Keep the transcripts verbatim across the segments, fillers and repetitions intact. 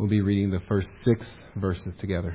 We'll be reading the first six verses together.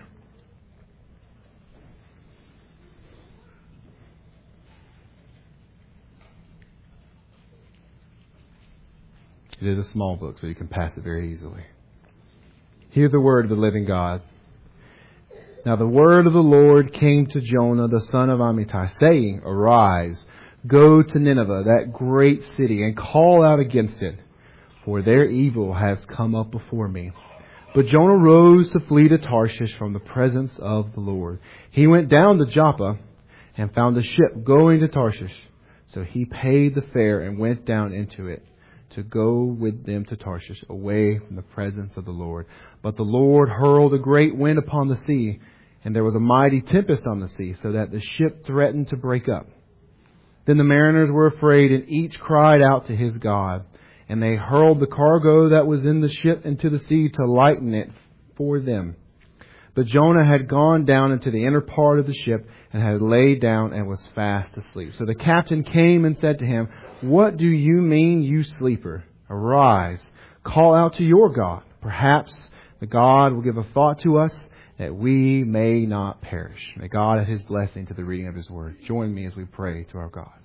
It is a small book, so you can pass it very easily. Hear the word of the living God. Now the word of the Lord came to Jonah, the son of Amittai, saying, Arise, go to Nineveh, that great city, and call out against it, for their evil has come up before me. But Jonah rose to flee to Tarshish from the presence of the Lord. He went down to Joppa and found a ship going to Tarshish. So he paid the fare and went down into it to go with them to Tarshish, away from the presence of the Lord. But the Lord hurled a great wind upon the sea, and there was a mighty tempest on the sea, so that the ship threatened to break up. Then the mariners were afraid, and each cried out to his God. And they hurled the cargo that was in the ship into the sea to lighten it for them. But Jonah had gone down into the inner part of the ship and had laid down and was fast asleep. So the captain came and said to him, What do you mean, you sleeper? Arise, call out to your God. Perhaps the God will give a thought to us that we may not perish. May God add His blessing to the reading of His word. Join me as we pray to our God.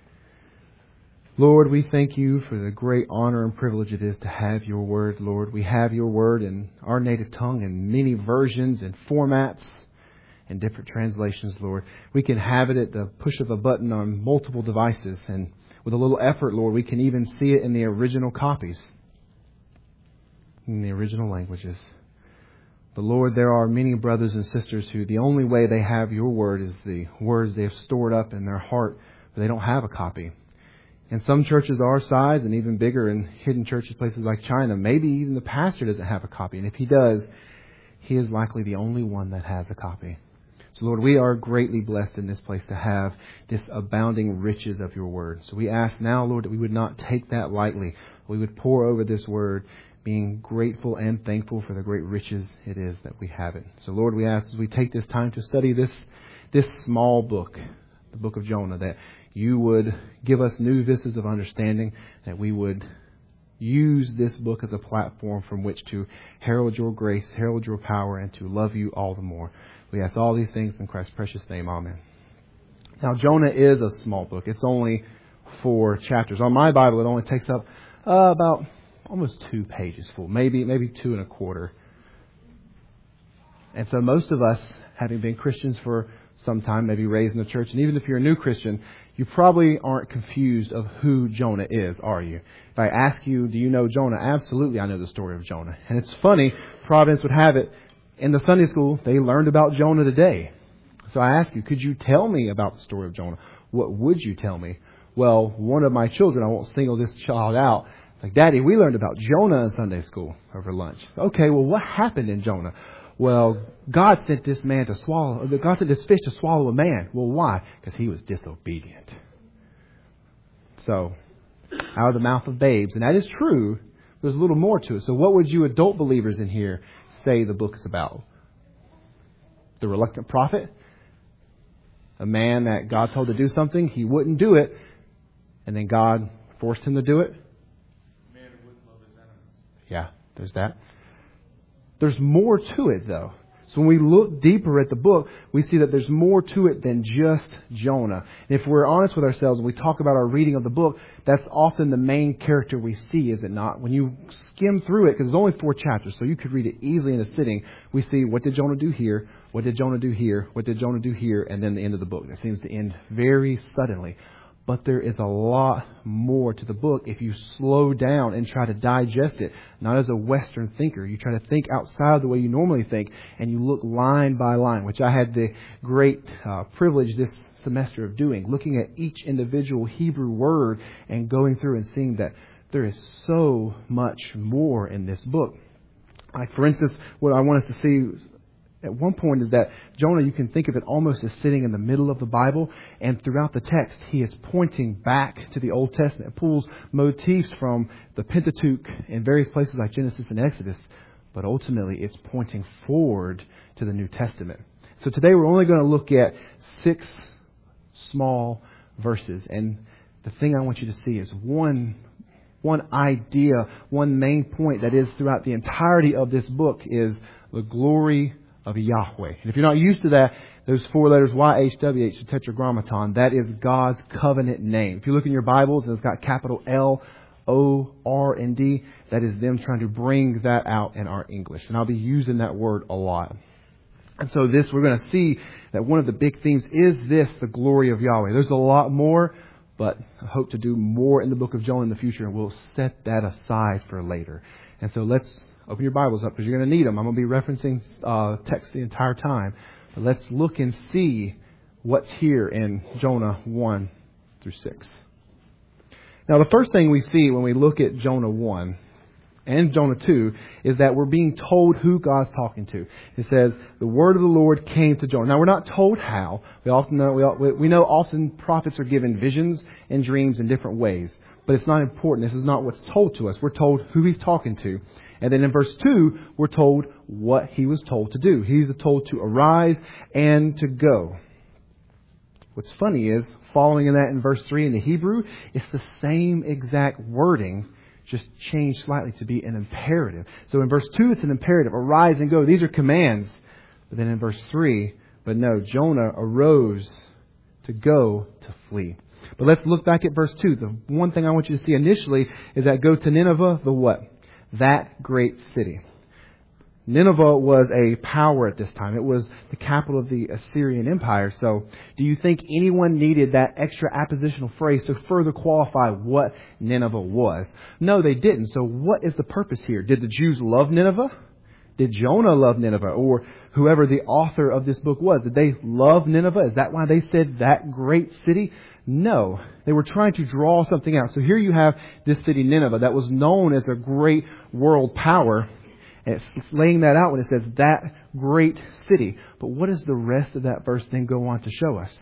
Lord, we thank you for the great honor and privilege it is to have your word, Lord. We have your word in our native tongue in many versions and formats and different translations, Lord. We can have it at the push of a button on multiple devices, and with a little effort, Lord, we can even see it in the original copies, in the original languages. But Lord, there are many brothers and sisters who the only way they have your word is the words they have stored up in their heart, but they don't have a copy. And some churches our size and even bigger in hidden churches, places like China, maybe even the pastor doesn't have a copy. And if he does, he is likely the only one that has a copy. So Lord, we are greatly blessed in this place to have this abounding riches of your word. So we ask now, Lord, that we would not take that lightly. We would pour over this word, being grateful and thankful for the great riches it is that we have it. So Lord, we ask as we take this time to study this, this small book, the book of Jonah, that you would give us new vistas of understanding, that we would use this book as a platform from which to herald your grace, herald your power, and to love you all the more. We ask all these things in Christ's precious name. Amen. Now, Jonah is a small book. It's only four chapters. On my Bible, it only takes up uh, about almost two pages full, maybe maybe two and a quarter. And so most of us, having been Christians for some time, maybe raised in the church, and even if you're a new Christian, you probably aren't confused of who Jonah is, are you? If I ask you, do you know Jonah? Absolutely, I know the story of Jonah. And it's funny, Providence would have it, in the Sunday school, they learned about Jonah today. So I ask you, could you tell me about the story of Jonah? What would you tell me? Well, one of my children, I won't single this child out, like, Daddy, we learned about Jonah in Sunday school over lunch. Okay, well, what happened in Jonah? Well, God sent this man to swallow, God sent this fish to swallow a man. Well, why? Because he was disobedient. So, out of the mouth of babes. And that is true. There's a little more to it. So what would you adult believers in here say the book is about? The reluctant prophet? A man that God told to do something, he wouldn't do it, and then God forced him to do it? A man who wouldn't love his enemies. Yeah, there's that. There's more to it, though. So when we look deeper at the book, we see that there's more to it than just Jonah. And if we're honest with ourselves and we talk about our reading of the book, that's often the main character we see, is it not? When you skim through it, because there's only four chapters, so you could read it easily in a sitting, we see what did Jonah do here, what did Jonah do here, what did Jonah do here, and then the end of the book. It seems to end very suddenly. But there is a lot more to the book if you slow down and try to digest it. Not as a Western thinker. You try to think outside the way you normally think, and you look line by line, which I had the great uh, privilege this semester of doing. Looking at each individual Hebrew word and going through and seeing that there is so much more in this book. Like, for instance, what I want us to see at one point is that Jonah, you can think of it almost as sitting in the middle of the Bible, and throughout the text, he is pointing back to the Old Testament. It pulls motifs from the Pentateuch in various places like Genesis and Exodus, but ultimately it's pointing forward to the New Testament. So today we're only going to look at six small verses, and the thing I want you to see is one one idea, one main point that is throughout the entirety of this book is the glory of Yahweh. And if you're not used to that, those four letters Y H W H, the Tetragrammaton, that is God's covenant name. If you look in your Bibles and it's got capital L, O, R, and D, that is them trying to bring that out in our English. And I'll be using that word a lot. And so this, we're going to see that one of the big themes is this, the glory of Yahweh. There's a lot more, but I hope to do more in the book of Jonah in the future, and we'll set that aside for later. And so let's open your Bibles up because you're going to need them. I'm going to be referencing uh, text the entire time. But let's look and see what's here in Jonah one through six. Now, the first thing we see when we look at Jonah one and Jonah two is that we're being told who God's talking to. It says, the word of the Lord came to Jonah. Now, we're not told how. We often know, we, all, we know often prophets are given visions and dreams in different ways. But it's not important. This is not what's told to us. We're told who he's talking to. And then in verse two, we're told what he was told to do. He's told to arise and to go. What's funny is, following in that in verse three in the Hebrew, it's the same exact wording, just changed slightly to be an imperative. So in verse two, it's an imperative. Arise and go. These are commands. But then in verse three, but no, Jonah arose to go to flee. But let's look back at verse two. The one thing I want you to see initially is that go to Nineveh, the what? That great city. Nineveh was a power at this time. It was the capital of the Assyrian Empire. So do you think anyone needed that extra appositional phrase to further qualify what Nineveh was? No, they didn't. So what is the purpose here? Did the Jews love Nineveh? Did Jonah love Nineveh? Or whoever the author of this book was? Did they love Nineveh? Is that why they said that great city? No. They were trying to draw something out. So here you have this city Nineveh that was known as a great world power. And it's laying that out when it says that great city. But what does the rest of that verse then go on to show us?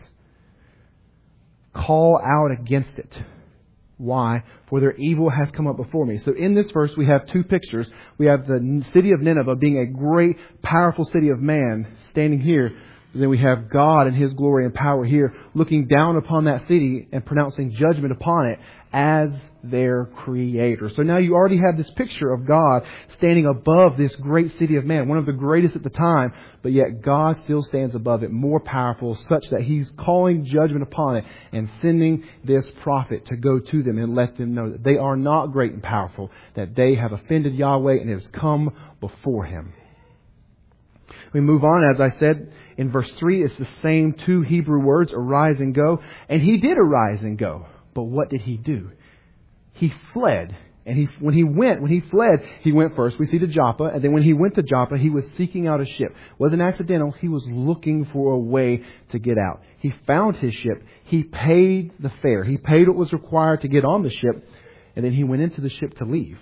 Call out against it. Why? For their evil has come up before me. So in this verse we have two pictures. We have the city of Nineveh being a great, powerful city of man standing here. And then we have God and His glory and power here looking down upon that city and pronouncing judgment upon it as their creator. So now you already have this picture of God standing above this great city of man, one of the greatest at the time, but yet God still stands above it, more powerful, such that He's calling judgment upon it and sending this prophet to go to them and let them know that they are not great and powerful, that they have offended Yahweh and it has come before Him. We move on, as I said, in verse three, it's the same two Hebrew words, arise and go. And he did arise and go. But what did he do? He fled. And he, when he went, when he fled, he went first, we see to Joppa. And then when he went to Joppa, he was seeking out a ship. It wasn't accidental. He was looking for a way to get out. He found his ship. He paid the fare. He paid what was required to get on the ship. And then he went into the ship to leave.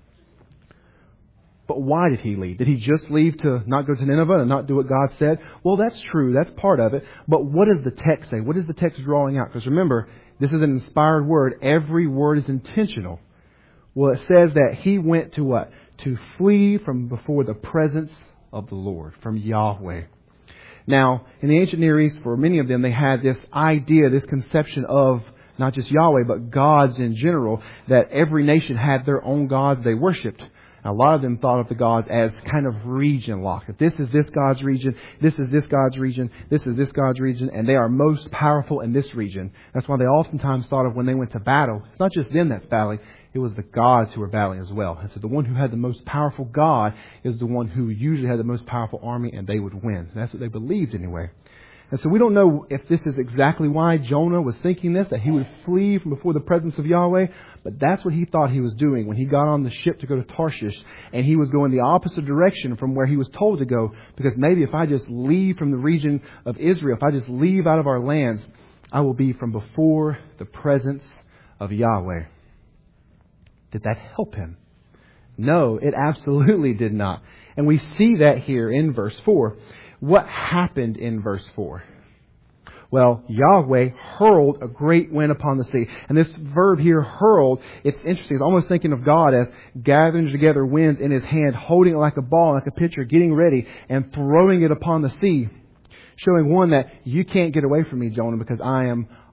But why did he leave? Did he just leave to not go to Nineveh and not do what God said? Well, that's true. That's part of it. But what does the text say? What is the text drawing out? Because remember, this is an inspired word. Every word is intentional. Well, it says that he went to what? To flee from before the presence of the Lord, from Yahweh. Now, in the ancient Near East, for many of them, they had this idea, this conception of not just Yahweh, but gods in general, that every nation had their own gods they worshipped. A lot of them thought of the gods as kind of region locked. If this is this God's region, this is this God's region, this is this God's region, and they are most powerful in this region. That's why they oftentimes thought of when they went to battle, it's not just them that's battling, it was the gods who were battling as well. And so the one who had the most powerful God is the one who usually had the most powerful army, and they would win. That's what they believed anyway. And so we don't know if this is exactly why Jonah was thinking this, that he would flee from before the presence of Yahweh. But that's what he thought he was doing when he got on the ship to go to Tarshish. And he was going the opposite direction from where he was told to go. Because maybe if I just leave from the region of Israel, if I just leave out of our lands, I will be from before the presence of Yahweh. Did that help him? No, it absolutely did not. And we see that here in verse four. What happened in verse four? Well, Yahweh hurled a great wind upon the sea. And this verb here, hurled, it's interesting. It's almost thinking of God as gathering together winds in His hand, holding it like a ball, like a pitcher, getting ready, and throwing it upon the sea. Showing one that you can't get away from me, Jonah, because I am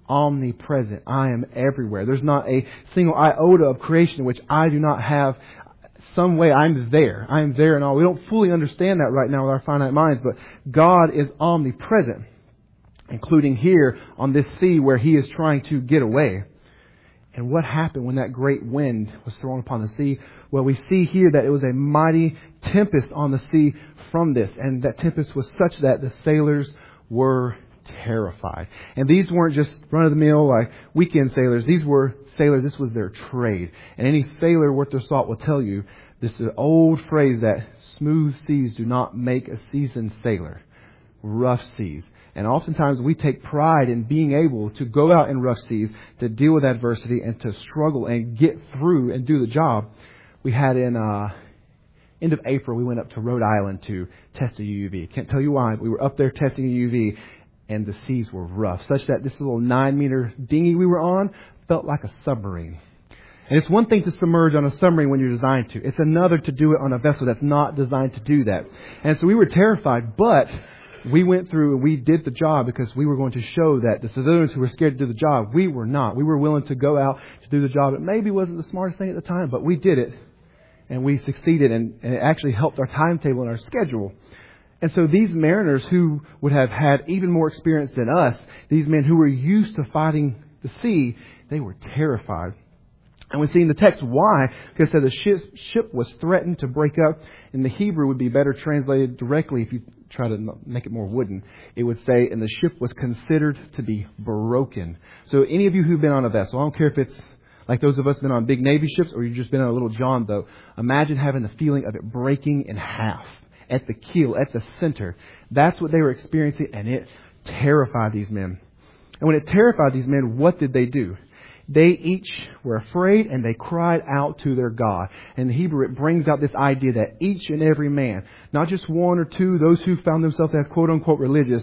omnipresent. I am everywhere. There's not a single iota of creation in which I do not have some way. I'm there. I'm there and all. We don't fully understand that right now with our finite minds, but God is omnipresent, including here on this sea where He is trying to get away. And what happened when that great wind was thrown upon the sea? Well, we see here that it was a mighty tempest on the sea from this. And that tempest was such that the sailors were terrified. And these weren't just run-of-the-mill, like weekend sailors. These were sailors. This was their trade. And any sailor worth their salt will tell you this is an old phrase that smooth seas do not make a seasoned sailor. Rough seas. And oftentimes we take pride in being able to go out in rough seas, to deal with adversity and to struggle and get through and do the job. We had in uh, end of April, we went up to Rhode Island to test a U U V. Can't tell you why. We were up there testing a U U V and the seas were rough, such that this little nine meter dinghy we were on felt like a submarine. And it's one thing to submerge on a submarine when you're designed to. It's another to do it on a vessel that's not designed to do that. And so we were terrified, but we went through and we did the job because we were going to show that the civilians who were scared to do the job, we were not. We were willing to go out to do the job. It maybe wasn't the smartest thing at the time, but we did it. And we succeeded, and, and it actually helped our timetable and our schedule. And so these mariners who would have had even more experience than us, these men who were used to fighting the sea, they were terrified. And we see in the text why, because it said the ship, ship was threatened to break up. In the Hebrew would be better translated directly if you try to make it more wooden. It would say, and the ship was considered to be broken. So any of you who've been on a vessel, I don't care if it's like those of us been on big Navy ships or you've just been on a little John boat, imagine having the feeling of it breaking in half at the keel, at the center. That's what they were experiencing, and it terrified these men. And when it terrified these men, what did they do? They each were afraid and they cried out to their God. In the Hebrew, it brings out this idea that each and every man, not just one or two, those who found themselves as quote unquote religious,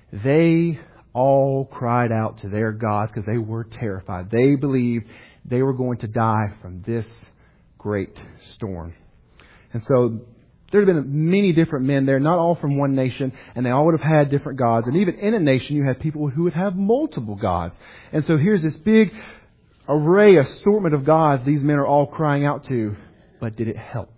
they all cried out to their gods because they were terrified. They believed they were going to die from this great storm. And so there had been many different men there, not all from one nation, and they all would have had different gods. And even in a nation, you had people who would have multiple gods. And so here's this big array, assortment of gods these men are all crying out to. But did it help?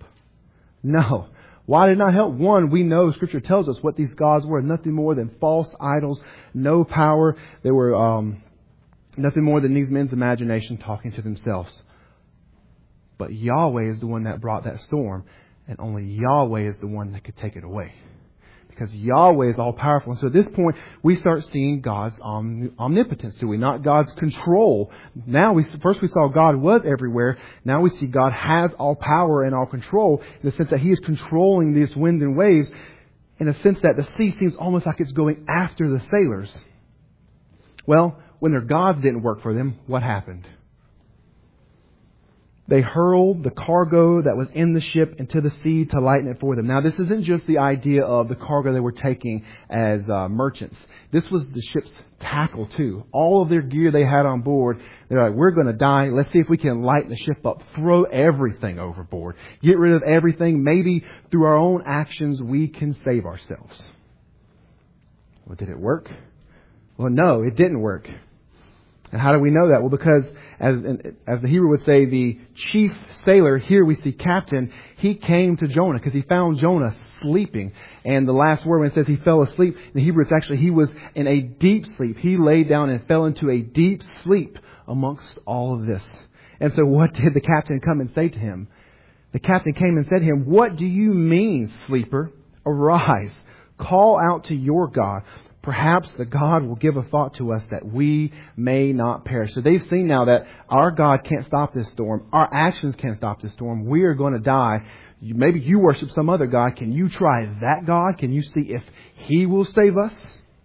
No. Why did it not help? One, we know Scripture tells us what these gods were. Nothing more than false idols, no power. They were um, nothing more than these men's imagination talking to themselves. But Yahweh is the one that brought that storm. And only Yahweh is the one that could take it away. Because Yahweh is all powerful. And so at this point, we start seeing God's omnipotence, do we? Not God's control. Now, we first we saw God was everywhere. Now we see God has all power and all control in the sense that He is controlling these wind and waves in a sense that the sea seems almost like it's going after the sailors. Well, when their gods didn't work for them, what happened? They hurled the cargo that was in the ship into the sea to lighten it for them. Now, this isn't just the idea of the cargo they were taking as uh, merchants. This was the ship's tackle, too. All of their gear they had on board, they're like, we're going to die. Let's see if we can lighten the ship up. Throw everything overboard. Get rid of everything. Maybe through our own actions, we can save ourselves. Well, did it work? Well, no, it didn't work. And how do we know that? Well, because as as the Hebrew would say, the chief sailor, here we see captain, he came to Jonah because he found Jonah sleeping. And the last word when it says he fell asleep, in the Hebrew it's actually he was in a deep sleep. He laid down and fell into a deep sleep amongst all of this. And so what did the captain come and say to him? The captain came and said to him, what do you mean, sleeper? Arise, call out to your God. Perhaps the God will give a thought to us that we may not perish. So they've seen now that our God can't stop this storm. Our actions can't stop this storm. We are going to die. Maybe you worship some other God. Can you try that God? Can you see if He will save us?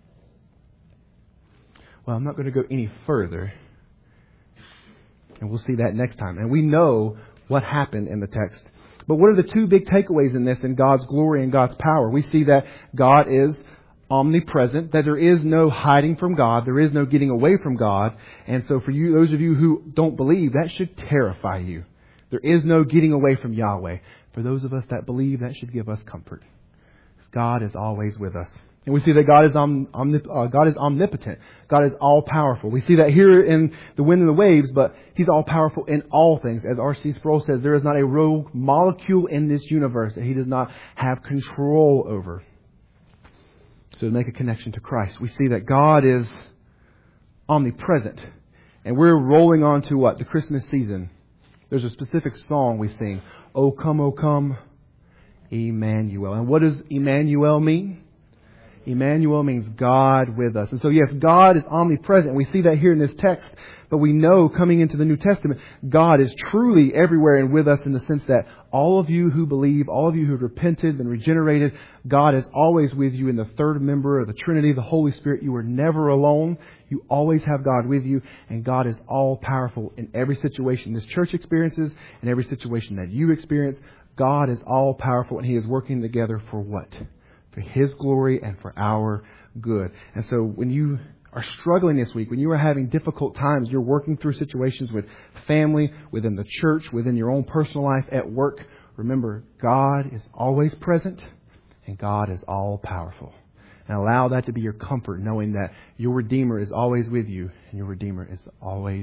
Well, I'm not going to go any further. And we'll see that next time. And we know what happened in the text. But what are the two big takeaways in this, in God's glory and God's power? We see that God is omnipresent, that there is no hiding from God. There is no getting away from God. And so for you, those of you who don't believe, that should terrify you. There is no getting away from Yahweh. For those of us that believe, that should give us comfort. God is always with us. And we see that God is om, omnip, uh, God is omnipotent. God is all powerful. We see that here in the wind and the waves, but He's all powerful in all things. As R C Sproul says, there is not a rogue molecule in this universe that He does not have control over. So to make a connection to Christ, we see that God is omnipresent. And we're rolling on to what? The Christmas season. There's a specific song we sing. O come, O come, Emmanuel. And what does Emmanuel mean? Emmanuel means God with us. And so yes, God is omnipresent. We see that here in this text. But we know coming into the New Testament, God is truly everywhere and with us in the sense that all of you who believe, all of you who have repented and regenerated, God is always with you in the third member of the Trinity, the Holy Spirit. You are never alone. You always have God with you. And God is all powerful in every situation this church experiences and every situation that you experience. God is all powerful and He is working together for what? For His glory and for our good. And so when you are struggling this week, when you are having difficult times, you're working through situations with family, within the church, within your own personal life, at work, remember, God is always present and God is all powerful. And allow that to be your comfort, knowing that your Redeemer is always with you and your Redeemer is always,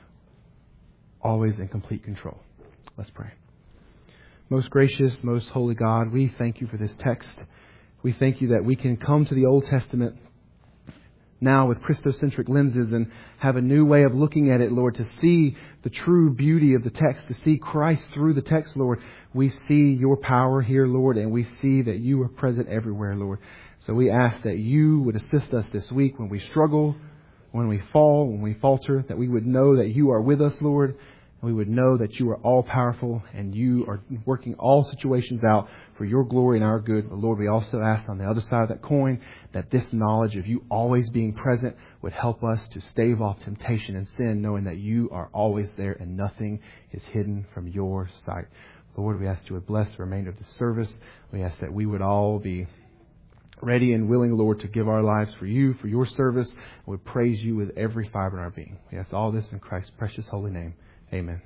always in complete control. Let's pray. Most gracious, most holy God, we thank You for this text. We thank You that we can come to the Old Testament now with Christocentric lenses and have a new way of looking at it, Lord, to see the true beauty of the text, to see Christ through the text, Lord. We see Your power here, Lord, and we see that You are present everywhere, Lord. So we ask that You would assist us this week when we struggle, when we fall, when we falter, that we would know that You are with us, Lord. We would know that You are all powerful and You are working all situations out for Your glory and our good. But Lord, we also ask on the other side of that coin that this knowledge of You always being present would help us to stave off temptation and sin, knowing that You are always there and nothing is hidden from Your sight. Lord, we ask You would bless the remainder of the service. We ask that we would all be ready and willing, Lord, to give our lives for You, for Your service. And we praise You with every fiber in our being. We ask all this in Christ's precious holy name. Amen.